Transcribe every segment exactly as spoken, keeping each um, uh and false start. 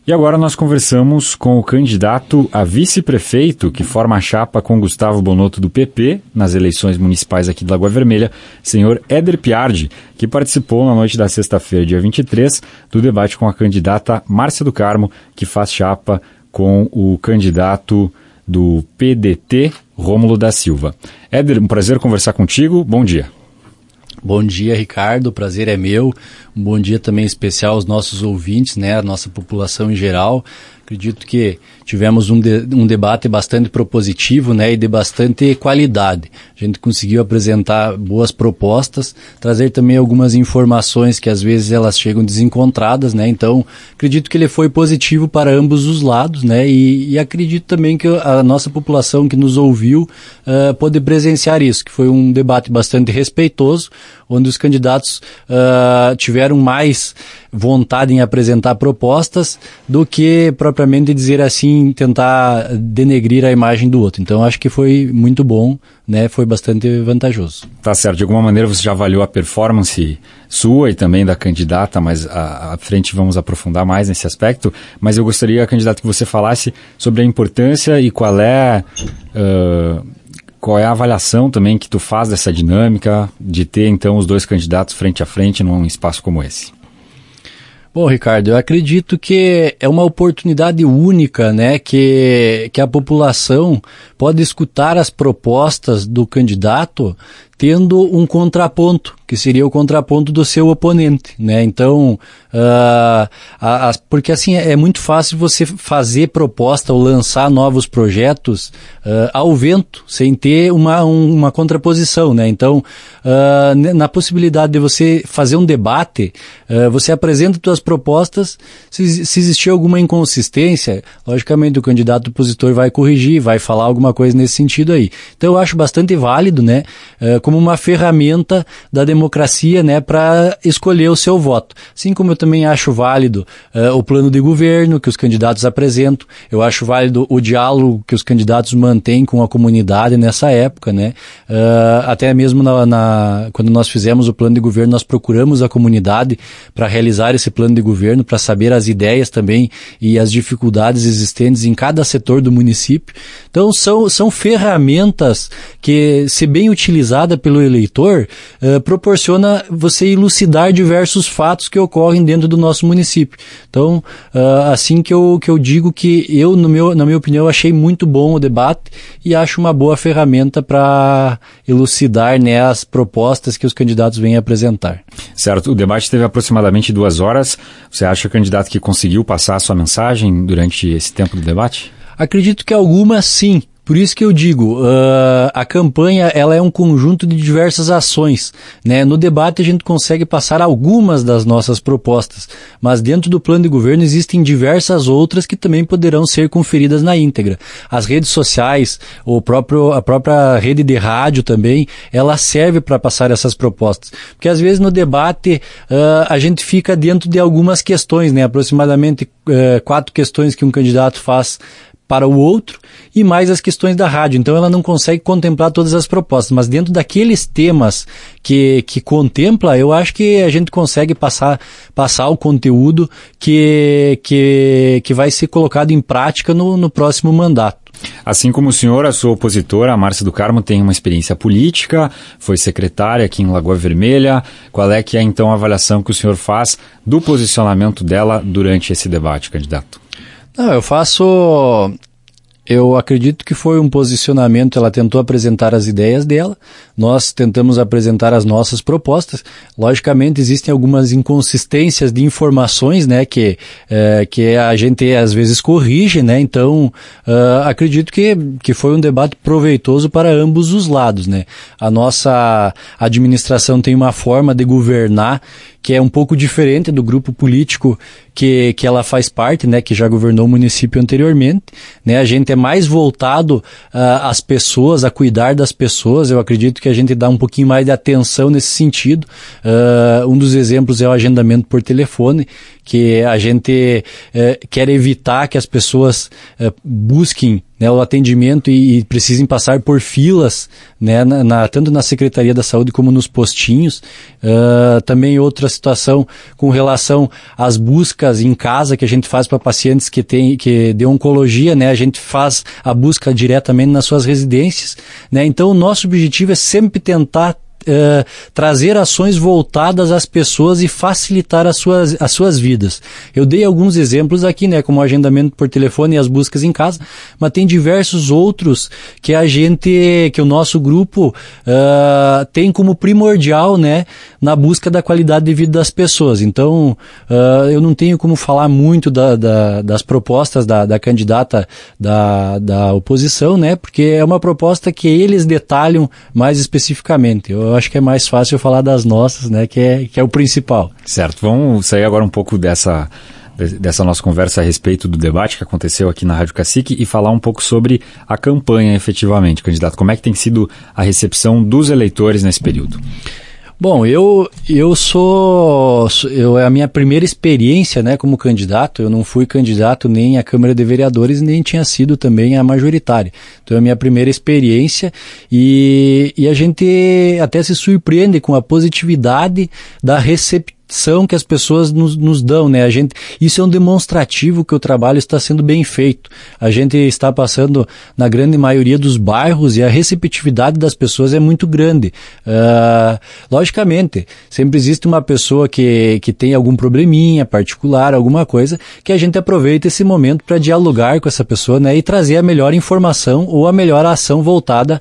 E agora nós conversamos com o candidato a vice-prefeito que forma a chapa com Gustavo Bonotto do P P nas eleições municipais aqui de Lagoa Vermelha, senhor Éder Piardi, que participou na noite da sexta-feira, dia vinte e três, do debate com a candidata Márcia do Carmo, que faz chapa com o candidato do P D T, Rômulo da Silva. Éder, um prazer conversar contigo. Bom dia. Bom dia, Ricardo. O prazer é meu. Um bom dia também especial aos nossos ouvintes, né, a nossa população em geral. Acredito que tivemos um, de, um debate bastante propositivo, né, e de bastante qualidade. A gente conseguiu apresentar boas propostas, trazer também algumas informações que às vezes elas chegam desencontradas, né, então acredito que ele foi positivo para ambos os lados, né, e, e acredito também que a nossa população que nos ouviu uh, pôde presenciar isso, que foi um debate bastante respeitoso, onde os candidatos uh, tiveram mais vontade em apresentar propostas do que propriamente dizer assim, tentar denegrir a imagem do outro. Então acho que foi muito bom, né? Foi bastante vantajoso. Tá certo. De alguma maneira você já avaliou a performance sua e também da candidata, mas à, à frente vamos aprofundar mais nesse aspecto. Mas eu gostaria, candidato, que você falasse sobre a importância e qual é... Uh, Qual é a avaliação também que tu faz dessa dinâmica de ter, então, os dois candidatos frente a frente num espaço como esse? Bom, Ricardo, eu acredito que é uma oportunidade única, né, que, que a população pode escutar as propostas do candidato tendo um contraponto, que seria o contraponto do seu oponente, né? Então, uh, a, a, porque assim é muito fácil você fazer proposta ou lançar novos projetos uh, ao vento, sem ter uma, um, uma contraposição, né? Então, uh, na possibilidade de você fazer um debate, uh, você apresenta suas propostas, se, se existir alguma inconsistência, logicamente o candidato opositor vai corrigir, vai falar alguma coisa nesse sentido aí. Então, eu acho bastante válido, né? Uh, como uma ferramenta da democracia, né, para escolher o seu voto. Assim como eu também acho válido uh, o plano de governo que os candidatos apresentam, eu acho válido o diálogo que os candidatos mantêm com a comunidade nessa época, né, uh, até mesmo na, na, quando nós fizemos o plano de governo, nós procuramos a comunidade para realizar esse plano de governo, para saber as ideias também e as dificuldades existentes em cada setor do município. Então, são, são ferramentas que, se bem utilizadas pelo eleitor, uh, proporciona você elucidar diversos fatos que ocorrem dentro do nosso município. Então, uh, assim que eu, que eu digo que eu, no meu, na minha opinião, achei muito bom o debate e acho uma boa ferramenta para elucidar, né, as propostas que os candidatos vêm apresentar. Certo. O debate teve aproximadamente duas horas. Você acha, candidato, que conseguiu passar a sua mensagem durante esse tempo do debate? Acredito que algumas sim. Por isso que eu digo, uh, a campanha ela é um conjunto de diversas ações, né? No debate a gente consegue passar algumas das nossas propostas, mas dentro do plano de governo existem diversas outras que também poderão ser conferidas na íntegra. As redes sociais, o próprio, a própria rede de rádio também, ela serve para passar essas propostas. Porque às vezes no debate uh, a gente fica dentro de algumas questões, né? Aproximadamente uh, quatro questões que um candidato faz para o outro, e mais as questões da rádio. Então ela não consegue contemplar todas as propostas, mas dentro daqueles temas que, que contempla, eu acho que a gente consegue passar, passar o conteúdo que, que, que vai ser colocado em prática no, no próximo mandato. Assim como o senhor, a sua opositora, a Márcia do Carmo, tem uma experiência política, foi secretária aqui em Lagoa Vermelha. Qual é que é então a avaliação que o senhor faz do posicionamento dela durante esse debate, candidato? Não, eu faço... Eu acredito que foi um posicionamento, ela tentou apresentar as ideias dela, nós tentamos apresentar as nossas propostas. Logicamente, existem algumas inconsistências de informações, né, que, é, que a gente às vezes corrige, né, então uh, acredito que, que foi um debate proveitoso para ambos os lados, né. A nossa administração tem uma forma de governar que é um pouco diferente do grupo político que, que ela faz parte, né, que já governou o município anteriormente, né, a gente é mais voltado uh, às pessoas, a cuidar das pessoas. Eu acredito que a gente dá um pouquinho mais de atenção nesse sentido. Uh, um dos exemplos é o agendamento por telefone, que a gente uh, quer evitar que as pessoas uh, busquem né, o atendimento e, e precisem passar por filas, né, na, na, tanto na Secretaria da Saúde como nos postinhos. Uh, também outra situação com relação às buscas em casa que a gente faz para pacientes que tem que de oncologia, né, a gente faz a busca diretamente nas suas residências, né, então o nosso objetivo é sempre tentar Uh, trazer ações voltadas às pessoas e facilitar as suas, as suas vidas. Eu dei alguns exemplos aqui, né, como o agendamento por telefone e as buscas em casa, mas tem diversos outros que a gente, que o nosso grupo uh, tem como primordial, né, na busca da qualidade de vida das pessoas. Então, uh, eu não tenho como falar muito da, da, das propostas da, da candidata da, da oposição, né, porque é uma proposta que eles detalham mais especificamente. Eu acho que é mais fácil eu falar das nossas, né, que é, que é o principal. Certo, vamos sair agora um pouco dessa, dessa nossa conversa a respeito do debate que aconteceu aqui na Rádio Cacique e falar um pouco sobre a campanha efetivamente, candidato. Como é que tem sido a recepção dos eleitores nesse período? Bom, eu, eu sou, eu, é a minha primeira experiência, né, como candidato. Eu não fui candidato nem à Câmara de Vereadores, nem tinha sido também a majoritária. Então é a minha primeira experiência e, e a gente até se surpreende com a positividade da receptividade que as pessoas nos, nos dão, né? A gente, isso é um demonstrativo que o trabalho está sendo bem feito. A gente está passando na grande maioria dos bairros e a receptividade das pessoas é muito grande. Uh, logicamente, sempre existe uma pessoa que, que tem algum probleminha particular, alguma coisa, que a gente aproveita esse momento para dialogar com essa pessoa, né? E trazer a melhor informação ou a melhor ação voltada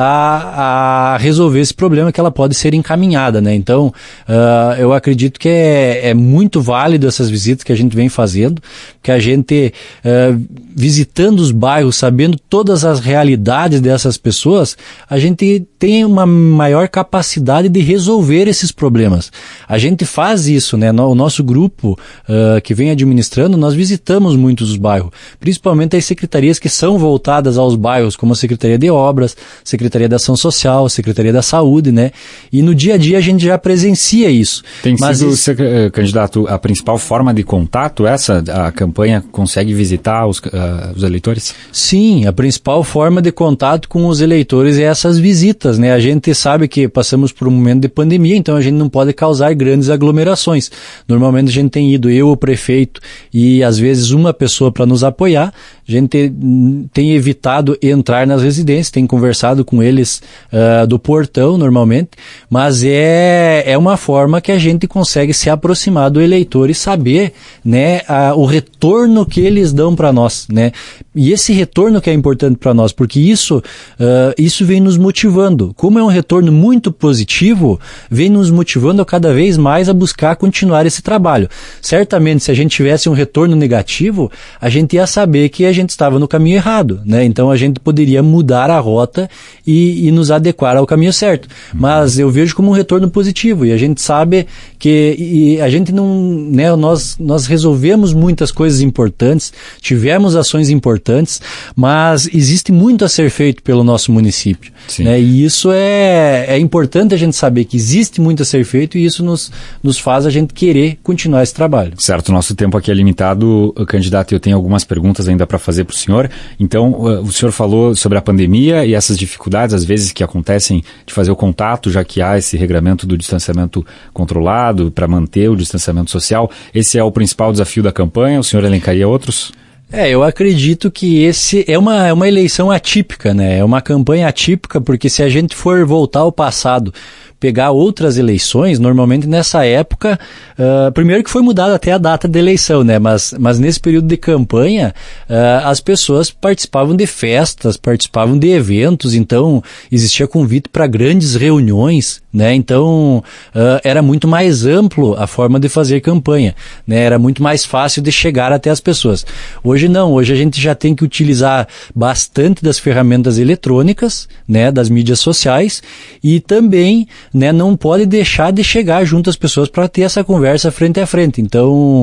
a, a resolver esse problema que ela pode ser encaminhada, né? Então, uh, eu acredito que é, é muito válido essas visitas que a gente vem fazendo, que a gente, uh, visitando os bairros, sabendo todas as realidades dessas pessoas, a gente tem uma maior capacidade de resolver esses problemas. A gente faz isso, né? O nosso grupo uh, que vem administrando, nós visitamos muitos os bairros, principalmente as secretarias que são voltadas aos bairros, como a Secretaria de Obras, Secretaria da Ação Social, Secretaria da Saúde, né? E no dia a dia a gente já presencia isso. Tem Mas sido, isso... candidato, a principal forma de contato essa? A campanha consegue visitar os, uh, os eleitores? Sim, a principal forma de contato com os eleitores é essas visitas, né? A gente sabe que passamos por um momento de pandemia, então a gente não pode causar grandes aglomerações. Normalmente a gente tem ido, eu, o prefeito, e às vezes uma pessoa para nos apoiar. A gente tem evitado entrar nas residências, tem conversado com eles uh, do portão, normalmente, mas é, é uma forma que a gente consegue se aproximar do eleitor e saber, né, a, o retorno que eles dão para nós, né? E esse retorno que é importante para nós, porque isso, uh, isso vem nos motivando. Como é um retorno muito positivo, vem nos motivando a cada vez mais a buscar continuar esse trabalho. Certamente, se a gente tivesse um retorno negativo, a gente ia saber que a gente estava no caminho errado, né? Então a gente poderia mudar a rota e, e nos adequar ao caminho certo. Mas eu vejo como um retorno positivo e a gente sabe que e a gente não, né, nós, nós resolvemos muitas coisas importantes, tivemos ações importantes, mas existe muito a ser feito pelo nosso município, né? E isso é, é importante a gente saber que existe muito a ser feito e isso nos, nos faz a gente querer continuar esse trabalho. Certo, nosso tempo aqui é limitado, candidato, eu tenho algumas perguntas ainda para fazer para o senhor. Então, o senhor falou sobre a pandemia e essas dificuldades, às vezes, que acontecem de fazer o contato, já que há esse regramento do distanciamento controlado para manter o distanciamento social. Esse é o principal desafio da campanha, o senhor elencaria outros? É, eu acredito que esse é uma, é uma eleição atípica, né? É uma campanha atípica, porque se a gente for voltar ao passado, pegar outras eleições, normalmente nessa época, uh, primeiro que foi mudada até a data da eleição, né? Mas, mas nesse período de campanha, uh, as pessoas participavam de festas, participavam de eventos, então existia convite para grandes reuniões, né? Então, uh, era muito mais amplo a forma de fazer campanha, né? Era muito mais fácil de chegar até as pessoas. Hoje não, hoje a gente já tem que utilizar bastante das ferramentas eletrônicas, né? Das mídias sociais e também, né, não pode deixar de chegar junto às pessoas para ter essa conversa frente a frente. Então,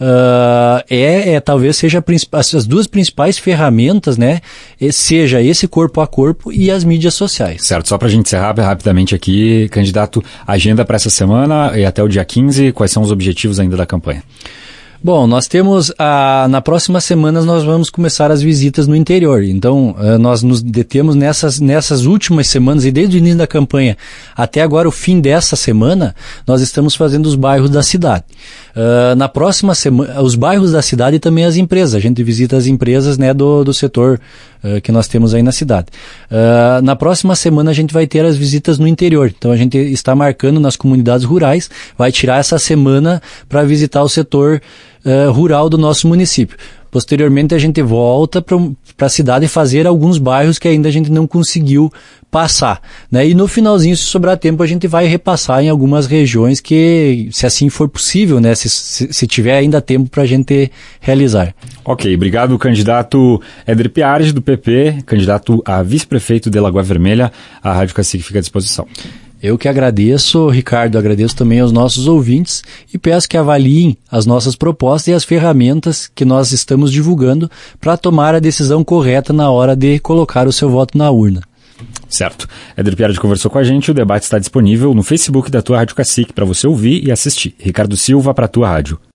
uh, é, é talvez seja a, as duas principais ferramentas, né, seja esse corpo a corpo e as mídias sociais. Certo, só para a gente encerrar rapidamente aqui, candidato, agenda para essa semana e até o dia quinze, quais são os objetivos ainda da campanha? Bom, nós temos, a, na próxima semana nós vamos começar as visitas no interior, então nós nos detemos nessas, nessas últimas semanas e desde o início da campanha até agora o fim dessa semana, nós estamos fazendo os bairros da cidade. Uh, na próxima semana, os bairros da cidade e também as empresas, a gente visita as empresas, né, do, do setor uh, que nós temos aí na cidade. Uh, na próxima semana a gente vai ter as visitas no interior, então a gente está marcando nas comunidades rurais, vai tirar essa semana para visitar o setor Uh, rural do nosso município. Posteriormente a gente volta para a cidade fazer alguns bairros que ainda a gente não conseguiu passar, né? E no finalzinho, se sobrar tempo, a gente vai repassar em algumas regiões que, se assim for possível, né? Se, se, se tiver ainda tempo para a gente realizar. Ok, obrigado, candidato Éder Piardi, do P P, candidato a vice-prefeito de Lagoa Vermelha. A Rádio Cacique fica à disposição. Eu que agradeço, Ricardo, agradeço também aos nossos ouvintes e peço que avaliem as nossas propostas e as ferramentas que nós estamos divulgando para tomar a decisão correta na hora de colocar o seu voto na urna. Certo. Éder Piardi conversou com a gente, o debate está disponível no Facebook da tua Rádio Cacique para você ouvir e assistir. Ricardo Silva para a tua rádio.